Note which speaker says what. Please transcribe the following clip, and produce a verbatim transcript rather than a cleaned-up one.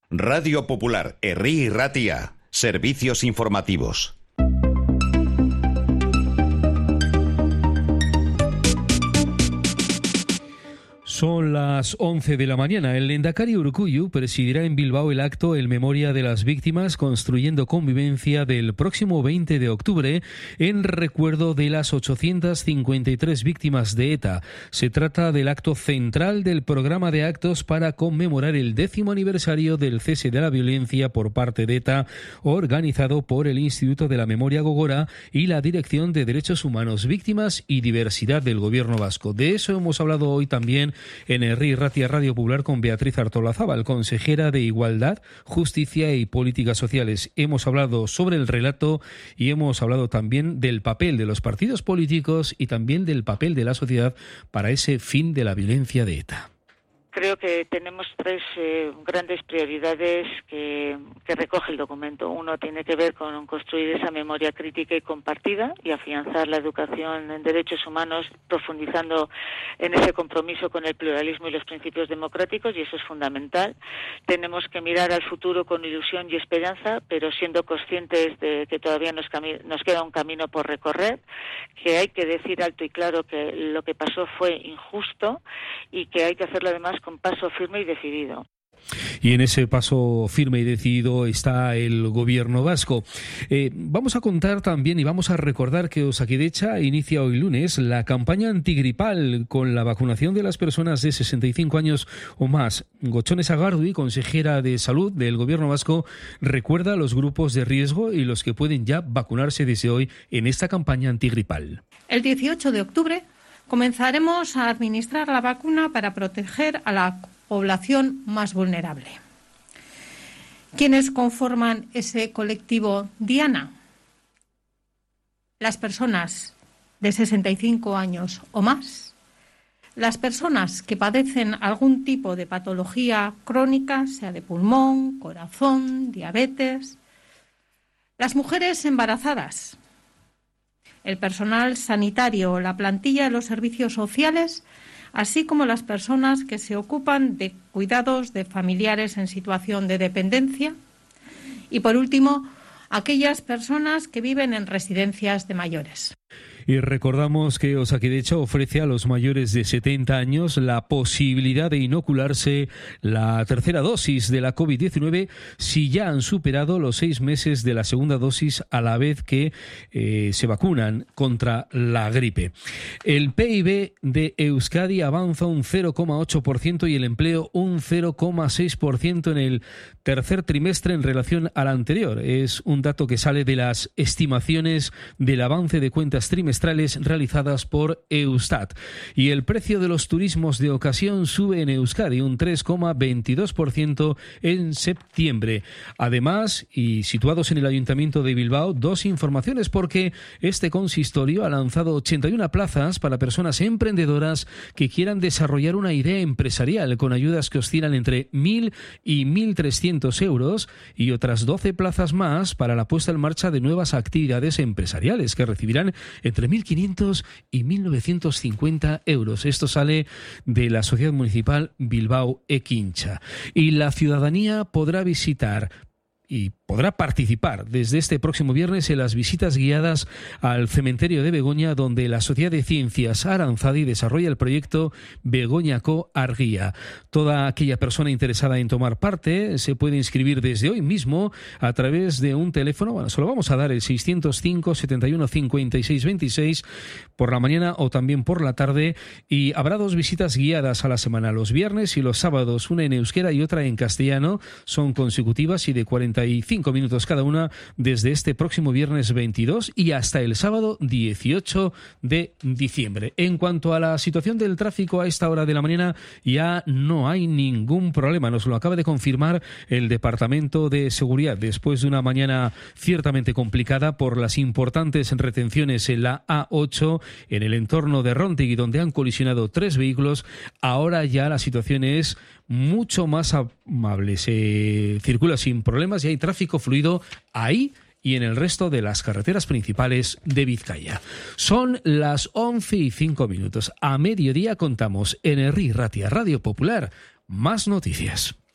Speaker 1: Radio Popular, Herri y Ratia. Servicios informativos.
Speaker 2: Son las once de la mañana. El lehendakari Urkullu presidirá en Bilbao el acto en memoria de las víctimas Construyendo Convivencia del próximo veinte de octubre en recuerdo de las ochocientas cincuenta y tres víctimas de ETA. Se trata del acto central del programa de actos para conmemorar el décimo aniversario del cese de la violencia por parte de ETA, organizado por el Instituto de la Memoria Gogora y la Dirección de Derechos Humanos, Víctimas y Diversidad del Gobierno Vasco. De eso hemos hablado hoy también en Herri y Ratia Radio Popular con Beatriz Artolazabal, consejera de Igualdad, Justicia y Políticas Sociales. Hemos hablado sobre el relato y hemos hablado también del papel de los partidos políticos y también del papel de la sociedad para ese fin de la violencia de ETA.
Speaker 3: Creo que tenemos tres eh, grandes prioridades que, que recoge el documento. Uno tiene que ver con construir esa memoria crítica y compartida y afianzar la educación en derechos humanos, profundizando en ese compromiso con el pluralismo y los principios democráticos, y eso es fundamental. Tenemos que mirar al futuro con ilusión y esperanza, pero siendo conscientes de que todavía nos, cami- nos queda un camino por recorrer, que hay que decir alto y claro que lo que pasó fue injusto y que hay que hacerlo además con paso firme y decidido.
Speaker 2: Y en ese paso firme y decidido está el gobierno vasco. Eh, vamos a contar también y vamos a recordar que Osakidetza inicia hoy lunes la campaña antigripal con la vacunación de las personas de sesenta y cinco años o más. Gochone Sagardui, consejera de Salud del gobierno vasco, recuerda los grupos de riesgo y los que pueden ya vacunarse desde hoy en esta campaña antigripal.
Speaker 4: El dieciocho de octubre comenzaremos a administrar la vacuna para proteger a la población más vulnerable. ¿Quiénes conforman ese colectivo Diana? Las personas de sesenta y cinco años o más, las personas que padecen algún tipo de patología crónica, sea de pulmón, corazón, diabetes, las mujeres embarazadas, el personal sanitario, la plantilla de los servicios sociales, así como las personas que se ocupan de cuidados de familiares en situación de dependencia y, por último, aquellas personas que viven en residencias de mayores.
Speaker 2: Y recordamos que Osakidetza ofrece a los mayores de setenta años la posibilidad de inocularse la tercera dosis de la covid diecinueve si ya han superado los seis meses de la segunda dosis a la vez que eh, se vacunan contra la gripe. El P I B de Euskadi avanza un cero coma ocho por ciento y el empleo un cero coma seis por ciento en el tercer trimestre en relación al anterior. Es un dato que sale de las estimaciones del avance de cuentas trimestrales realizadas por Eustat. Y el precio de los turismos de ocasión sube en Euskadi un tres coma veintidós por ciento en septiembre. Además, y situados en el Ayuntamiento de Bilbao, dos informaciones, porque este consistorio ha lanzado ochenta y una plazas para personas emprendedoras que quieran desarrollar una idea empresarial con ayudas que oscilan entre mil y mil trescientos euros y otras doce plazas más para la puesta en marcha de nuevas actividades empresariales que recibirán entre mil quinientos y mil novecientos cincuenta euros. Esto sale de la Sociedad Municipal Bilbao Ekincha. Y la ciudadanía podrá visitar y podrá participar desde este próximo viernes en las visitas guiadas al cementerio de Begoña, donde la Sociedad de Ciencias Aranzadi desarrolla el proyecto Begoñako Argia. Toda aquella persona interesada en tomar parte se puede inscribir desde hoy mismo a través de un teléfono, bueno, se lo vamos a dar, el seiscientos cinco, setenta y uno, cincuenta y seis veintiséis, por la mañana o también por la tarde, y habrá dos visitas guiadas a la semana, los viernes y los sábados, una en euskera y otra en castellano, son consecutivas y de cuarenta y cinco minutos cada una desde este próximo viernes veintidós y hasta el sábado dieciocho de diciembre. En cuanto a la situación del tráfico a esta hora de la mañana, ya no hay ningún problema. Nos lo acaba de confirmar el Departamento de Seguridad después de una mañana ciertamente complicada por las importantes retenciones en la A ocho en el entorno de Rontegui, donde han colisionado tres vehículos. Ahora ya la situación es mucho más amable. Se circula sin problemas y hay tráfico fluido ahí y en el resto de las carreteras principales de Vizcaya. Son las once y cinco minutos. A mediodía contamos en Herri y Ratia Radio Popular más noticias.